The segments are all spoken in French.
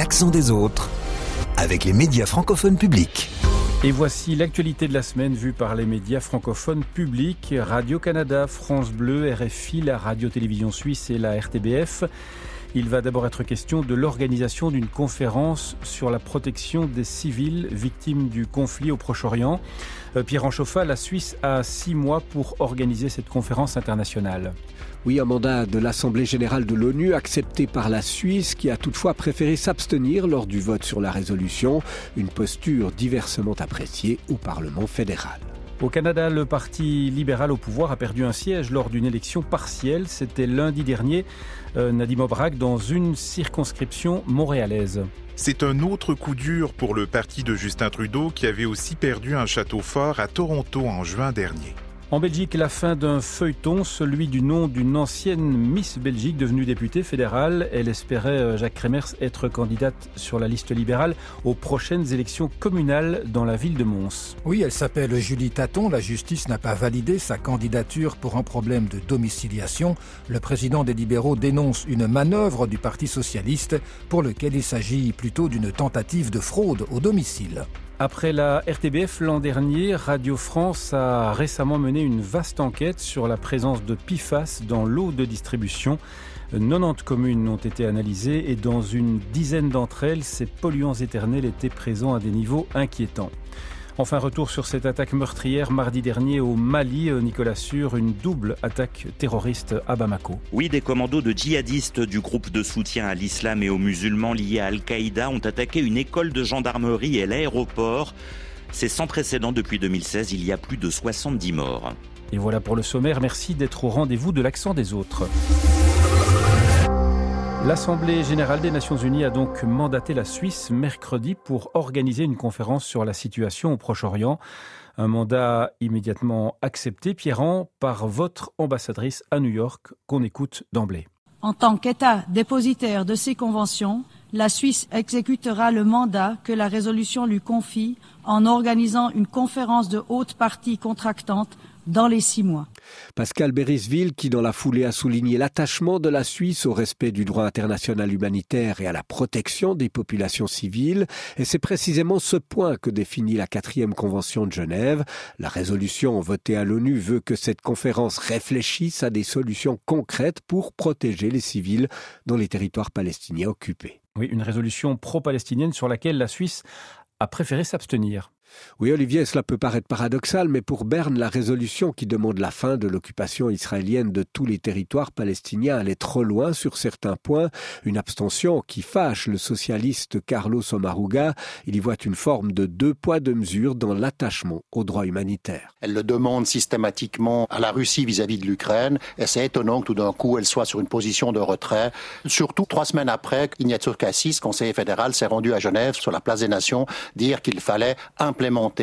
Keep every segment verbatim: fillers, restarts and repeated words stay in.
l'accent des autres avec les médias francophones publics. Et voici l'actualité de la semaine vue par les médias francophones publics. Radio-Canada, France Bleu, R F I, la Radio-Télévision Suisse et la R T B F. Il va d'abord être question de l'organisation d'une conférence sur la protection des civils victimes du conflit au Proche-Orient. Pierre Anchofa, la Suisse a six mois pour organiser cette conférence internationale. Oui, un mandat de l'Assemblée générale de l'ONU accepté par la Suisse qui a toutefois préféré s'abstenir lors du vote sur la résolution, une posture diversement appréciée au Parlement fédéral. Au Canada, le Parti libéral au pouvoir a perdu un siège lors d'une élection partielle. C'était lundi dernier, euh, Nadim Obrak, dans une circonscription montréalaise. C'est un autre coup dur pour le parti de Justin Trudeau qui avait aussi perdu un château fort à Toronto en juin dernier. En Belgique, la fin d'un feuilleton, celui du nom d'une ancienne Miss Belgique devenue députée fédérale. Elle espérait, Jacques Kremers, être candidate sur la liste libérale aux prochaines élections communales dans la ville de Mons. Oui, elle s'appelle Julie Taton. La justice n'a pas validé sa candidature pour un problème de domiciliation. Le président des libéraux dénonce une manœuvre du Parti socialiste pour lequel il s'agit plutôt d'une tentative de fraude au domicile. Après la R T B F l'an dernier, Radio France a récemment mené une vaste enquête sur la présence de P F A S dans l'eau de distribution. quatre-vingt-dix communes ont été analysées et dans une dizaine d'entre elles, ces polluants éternels étaient présents à des niveaux inquiétants. Enfin, retour sur cette attaque meurtrière mardi dernier au Mali. Nicolas Sûr, une double attaque terroriste à Bamako. Oui, des commandos de djihadistes du groupe de soutien à l'islam et aux musulmans liés à Al-Qaïda ont attaqué une école de gendarmerie et l'aéroport. C'est sans précédent depuis deux mille seize, il y a plus de soixante-dix morts. Et voilà pour le sommaire, merci d'être au rendez-vous de l'accent des autres. L'Assemblée générale des Nations unies a donc mandaté la Suisse mercredi pour organiser une conférence sur la situation au Proche-Orient. Un mandat immédiatement accepté, Pierran, par votre ambassadrice à New York, qu'on écoute d'emblée. En tant qu'État dépositaire de ces conventions, la Suisse exécutera le mandat que la résolution lui confie en organisant une conférence de haute partie contractante dans les six mois. Pascal Berisville, qui dans la foulée a souligné l'attachement de la Suisse au respect du droit international humanitaire et à la protection des populations civiles. Et c'est précisément ce point que définit la quatrième convention de Genève. La résolution votée à l'ONU veut que cette conférence réfléchisse à des solutions concrètes pour protéger les civils dans les territoires palestiniens occupés. Oui, une résolution pro-palestinienne sur laquelle la Suisse a préféré s'abstenir. Oui, Olivier, cela peut paraître paradoxal, mais pour Berne, la résolution qui demande la fin de l'occupation israélienne de tous les territoires palestiniens allait trop loin sur certains points. Une abstention qui fâche le socialiste Carlos Omaruga. Il y voit une forme de deux poids deux mesures dans l'attachement au droit humanitaire. Elle le demande systématiquement à la Russie vis-à-vis de l'Ukraine, et c'est étonnant que tout d'un coup elle soit sur une position de retrait. Surtout trois semaines après, Ignazio Cassis, conseiller fédéral, s'est rendu à Genève sur la place des Nations dire qu'il fallait implémenter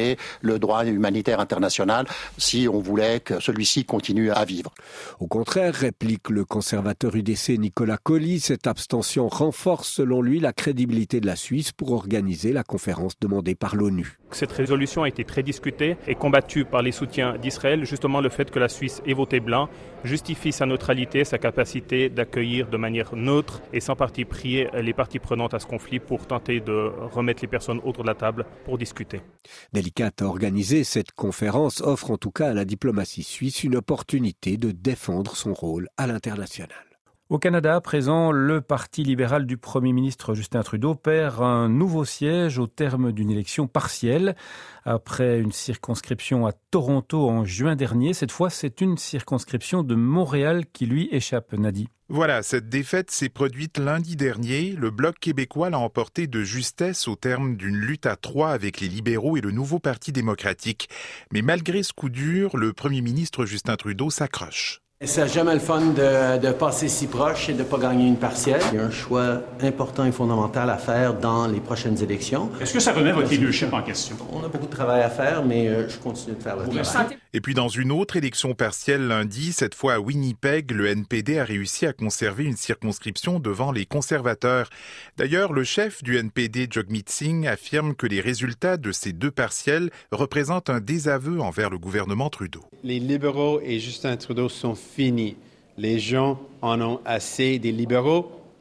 le droit humanitaire international si on voulait que celui-ci continue à vivre. Au contraire, réplique le conservateur U D C Nicolas Colli, cette abstention renforce selon lui la crédibilité de la Suisse pour organiser la conférence demandée par l'ONU. Cette résolution a été très discutée et combattue par les soutiens d'Israël. Justement, le fait que la Suisse ait voté blanc justifie sa neutralité, sa capacité d'accueillir de manière neutre et sans parti pris les parties prenantes à ce conflit pour tenter de remettre les personnes autour de la table pour discuter. Délicate à organiser, cette conférence offre en tout cas à la diplomatie suisse une opportunité de défendre son rôle à l'international. Au Canada, à présent, le Parti libéral du Premier ministre Justin Trudeau perd un nouveau siège au terme d'une élection partielle. Après une circonscription à Toronto en juin dernier, cette fois c'est une circonscription de Montréal qui lui échappe, Nadi. Voilà, cette défaite s'est produite lundi dernier. Le Bloc québécois l'a emporté de justesse au terme d'une lutte à trois avec les libéraux et le nouveau Parti démocratique. Mais malgré ce coup dur, le Premier ministre Justin Trudeau s'accroche. C'est jamais le fun de, de passer si proche et de ne pas gagner une partielle. Il y a un choix important et fondamental à faire dans les prochaines élections. Est-ce que ça remet votre leadership en question? On a beaucoup de travail à faire, mais euh, je continue de faire le travail. Et puis dans une autre élection partielle lundi, cette fois à Winnipeg, le N P D a réussi à conserver une circonscription devant les conservateurs. D'ailleurs, le chef du N P D, Jagmeet Singh, affirme que les résultats de ces deux partielles représentent un désaveu envers le gouvernement Trudeau. Les libéraux et Justin Trudeau sont finis. Les gens en ont assez des libéraux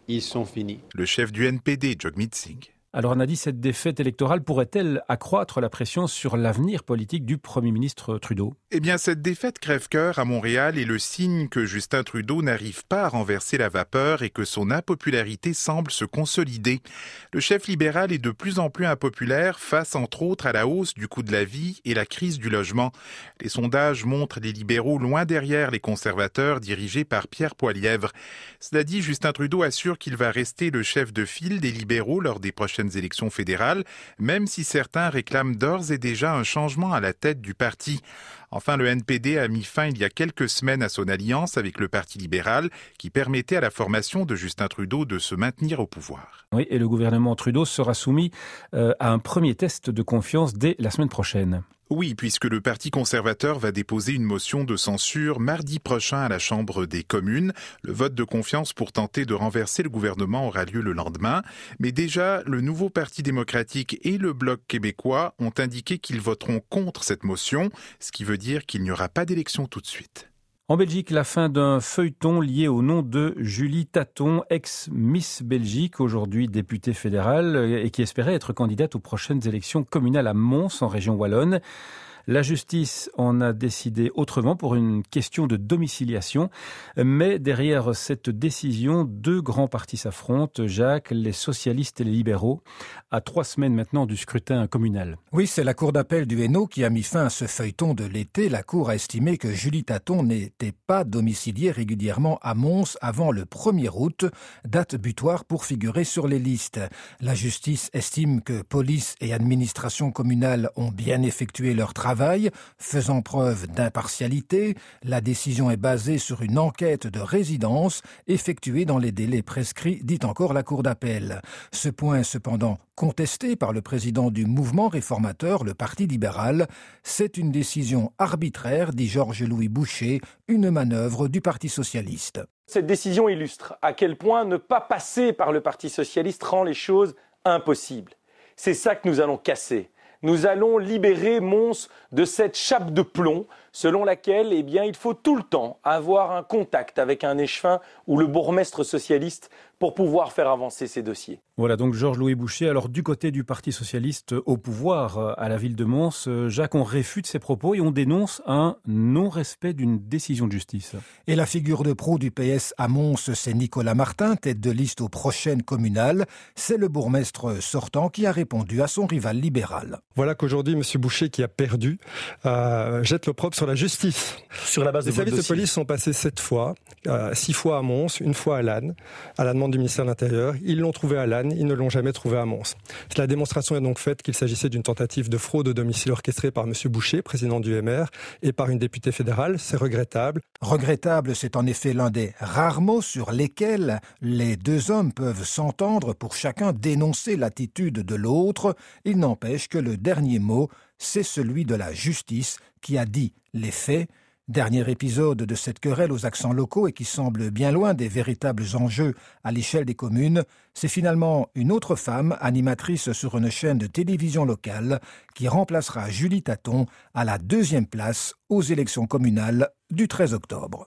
ils sont finis. Le chef du N P D, Jagmeet Singh. Alors on a dit, cette défaite électorale pourrait-elle accroître la pression sur l'avenir politique du Premier ministre Trudeau ? Eh bien, cette défaite crève-cœur à Montréal est le signe que Justin Trudeau n'arrive pas à renverser la vapeur et que son impopularité semble se consolider. Le chef libéral est de plus en plus impopulaire face, entre autres, à la hausse du coût de la vie et la crise du logement. Les sondages montrent les libéraux loin derrière les conservateurs dirigés par Pierre Poilievre. Cela dit, Justin Trudeau assure qu'il va rester le chef de file des libéraux lors des prochaines élections fédérales, même si certains réclament d'ores et déjà un changement à la tête du parti. Enfin, le N P D a mis fin il y a quelques semaines à son alliance avec le Parti libéral qui permettait à la formation de Justin Trudeau de se maintenir au pouvoir. Oui, et le gouvernement Trudeau sera soumis euh, à un premier test de confiance dès la semaine prochaine. Oui, puisque le Parti conservateur va déposer une motion de censure mardi prochain à la Chambre des communes. Le vote de confiance pour tenter de renverser le gouvernement aura lieu le lendemain. Mais déjà, le nouveau Parti démocratique et le Bloc québécois ont indiqué qu'ils voteront contre cette motion, ce qui veut dire qu'il n'y aura pas d'élection tout de suite. En Belgique, la fin d'un feuilleton lié au nom de Julie Taton, ex-Miss Belgique, aujourd'hui députée fédérale et qui espérait être candidate aux prochaines élections communales à Mons, en région wallonne. La justice en a décidé autrement pour une question de domiciliation. Mais derrière cette décision, deux grands partis s'affrontent, Jacques, les socialistes et les libéraux, à trois semaines maintenant du scrutin communal. Oui, c'est la Cour d'appel du Hainaut qui a mis fin à ce feuilleton de l'été. La Cour a estimé que Julie Taton n'était pas domiciliée régulièrement à Mons avant le premier août, date butoir pour figurer sur les listes. La justice estime que police et administration communale ont bien effectué leur travail, faisant preuve d'impartialité. La décision est basée sur une enquête de résidence effectuée dans les délais prescrits, dit encore la Cour d'appel. Ce point est cependant contesté par le président du mouvement réformateur, le Parti libéral. C'est une décision arbitraire, dit Georges-Louis Boucher, une manœuvre du Parti socialiste. Cette décision illustre à quel point ne pas passer par le Parti socialiste rend les choses impossibles. C'est ça que nous allons casser. Nous allons libérer Mons de cette chape de plomb selon laquelle eh bien, il faut tout le temps avoir un contact avec un échevin ou le bourgmestre socialiste pour pouvoir faire avancer ces dossiers. Voilà donc Georges-Louis Boucher. Alors du côté du Parti socialiste au pouvoir à la ville de Mons, Jacques, on réfute ces propos et on dénonce un non-respect d'une décision de justice. Et la figure de proue du P S à Mons, c'est Nicolas Martin, tête de liste aux prochaines communales. C'est le bourgmestre sortant qui a répondu à son rival libéral. Voilà qu'aujourd'hui, M. Boucher, qui a perdu, euh, jette l'opprobre sur la justice. Sur la base de Les services de police sont passés sept fois, euh, six fois à Mons, une fois à Lannes, à la demande du ministère de l'Intérieur. Ils l'ont trouvé à Lannes, ils ne l'ont jamais trouvé à Mons. La démonstration est donc faite qu'il s'agissait d'une tentative de fraude au domicile orchestrée par M. Boucher, président du M R, et par une députée fédérale. C'est regrettable. Regrettable, c'est en effet l'un des rares mots sur lesquels les deux hommes peuvent s'entendre pour chacun dénoncer l'attitude de l'autre. Il n'empêche que le dernier mot, c'est celui de la justice qui a dit les faits. Dernier épisode de cette querelle aux accents locaux et qui semble bien loin des véritables enjeux à l'échelle des communes, c'est finalement une autre femme, animatrice sur une chaîne de télévision locale, qui remplacera Julie Taton à la deuxième place aux élections communales du treize octobre.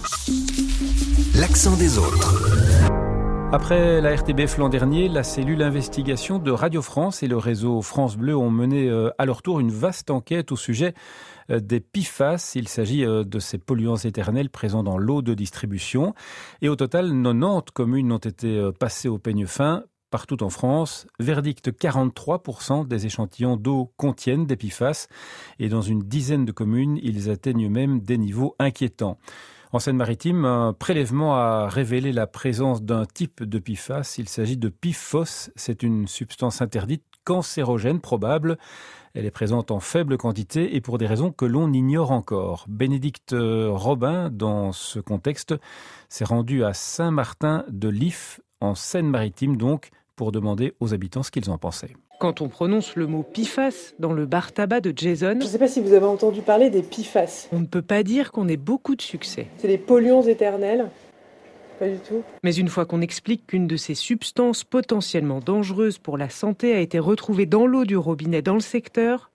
L'accent des autres. Après la R T B F l'an dernier, la cellule investigation de Radio France et le réseau France Bleu ont mené à leur tour une vaste enquête au sujet des P F A S. Il s'agit de ces polluants éternels présents dans l'eau de distribution. Et au total, quatre-vingt-dix communes ont été passées au peigne fin partout en France. Verdict, quarante-trois pour cent des échantillons d'eau contiennent des P F A S. Et dans une dizaine de communes, ils atteignent même des niveaux inquiétants. En Seine-Maritime, un prélèvement a révélé la présence d'un type de P F A S. Il s'agit de P F O S. C'est une substance interdite cancérogène probable. Elle est présente en faible quantité et pour des raisons que l'on ignore encore. Bénédicte Robin, dans ce contexte, s'est rendue à Saint-Martin-de-l'If, en Seine-Maritime donc, pour demander aux habitants ce qu'ils en pensaient. Quand on prononce le mot P F A S dans le bar tabac de Jason... Je ne sais pas si vous avez entendu parler des P F A S. On ne peut pas dire qu'on ait beaucoup de succès. C'est des polluants éternels. Pas du tout. Mais une fois qu'on explique qu'une de ces substances potentiellement dangereuses pour la santé a été retrouvée dans l'eau du robinet dans le secteur,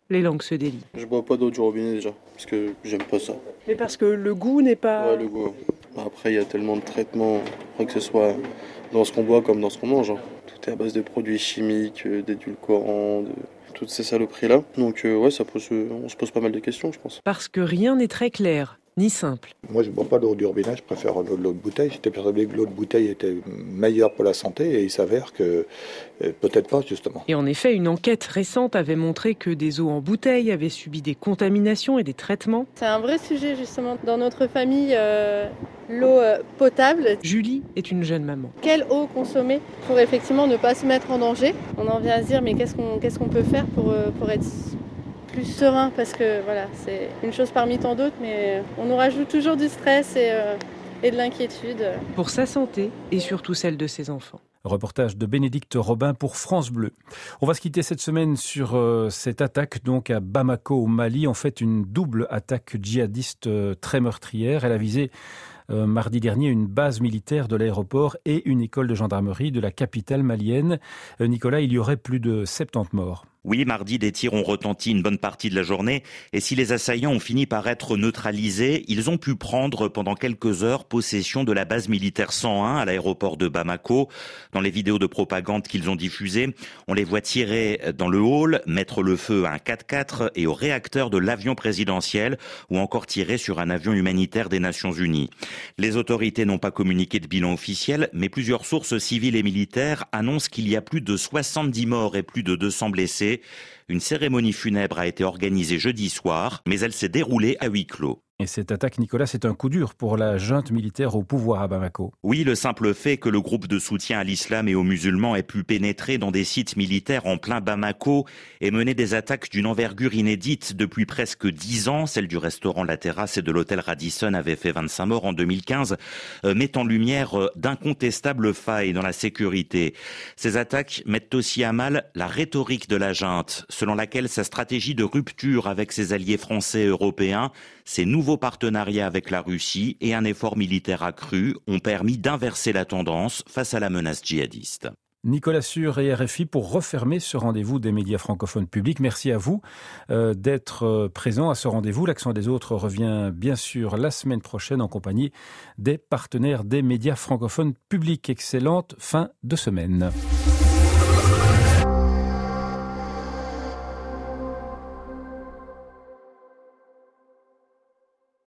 les langues se délient. Je bois pas d'eau du robinet déjà, parce que j'aime pas ça. Mais parce que le goût n'est pas... Ouais, le goût. Après, il y a tellement de traitements, que ce soit dans ce qu'on boit comme dans ce qu'on mange. Tout est à base de produits chimiques, d'édulcorants, de... toutes ces saloperies-là. Donc euh, ouais, ça pose, on se pose pas mal de questions, je pense. Parce que rien n'est très clair, ni simple. Moi, je ne bois pas d'eau du robinet, je préfère l'eau de l'eau de bouteille. J'étais persuadé que l'eau de bouteille était meilleure pour la santé et il s'avère que euh, peut-être pas, justement. Et en effet, une enquête récente avait montré que des eaux en bouteille avaient subi des contaminations et des traitements. C'est un vrai sujet, justement. Dans notre famille, euh, l'eau euh, potable. Julie est une jeune maman. Quelle eau consommer pour effectivement ne pas se mettre en danger? On en vient à se dire, mais qu'est-ce qu'on, qu'est-ce qu'on peut faire pour, euh, pour être plus serein, parce que voilà, c'est une chose parmi tant d'autres, mais on nous rajoute toujours du stress et, euh, et de l'inquiétude. Pour sa santé et surtout celle de ses enfants. Reportage de Bénédicte Robin pour France Bleu. On va se quitter cette semaine sur euh, cette attaque donc à Bamako au Mali. En fait, une double attaque djihadiste euh, très meurtrière. Elle a visé euh, mardi dernier une base militaire de l'aéroport et une école de gendarmerie de la capitale malienne. Euh, Nicolas, il y aurait plus de soixante-dix morts. Oui, mardi, des tirs ont retenti une bonne partie de la journée et si les assaillants ont fini par être neutralisés, ils ont pu prendre pendant quelques heures possession de la base militaire cent un à l'aéroport de Bamako. Dans les vidéos de propagande qu'ils ont diffusées, on les voit tirer dans le hall, mettre le feu à un quatre-quatre et au réacteur de l'avion présidentiel ou encore tirer sur un avion humanitaire des Nations Unies. Les autorités n'ont pas communiqué de bilan officiel, mais plusieurs sources civiles et militaires annoncent qu'il y a plus de soixante-dix morts et plus de deux cents blessés. Une cérémonie funèbre a été organisée jeudi soir, mais elle s'est déroulée à huis clos. Et cette attaque, Nicolas, c'est un coup dur pour la junte militaire au pouvoir à Bamako. Oui, le simple fait que le groupe de soutien à l'islam et aux musulmans ait pu pénétrer dans des sites militaires en plein Bamako et mener des attaques d'une envergure inédite depuis presque dix ans, celle du restaurant La Terrasse et de l'hôtel Radisson avait fait vingt-cinq morts en deux mille quinze, euh, met en lumière euh, d'incontestables failles dans la sécurité. Ces attaques mettent aussi à mal la rhétorique de la junte, selon laquelle sa stratégie de rupture avec ses alliés français et européens, ses nouveaux partenariats avec la Russie et un effort militaire accru ont permis d'inverser la tendance face à la menace djihadiste. Nicolas Sûr et R F I pour refermer ce rendez-vous des médias francophones publics. Merci à vous euh, d'être euh, présents à ce rendez-vous. L'accent des autres revient bien sûr la semaine prochaine en compagnie des partenaires des médias francophones publics. Excellente fin de semaine.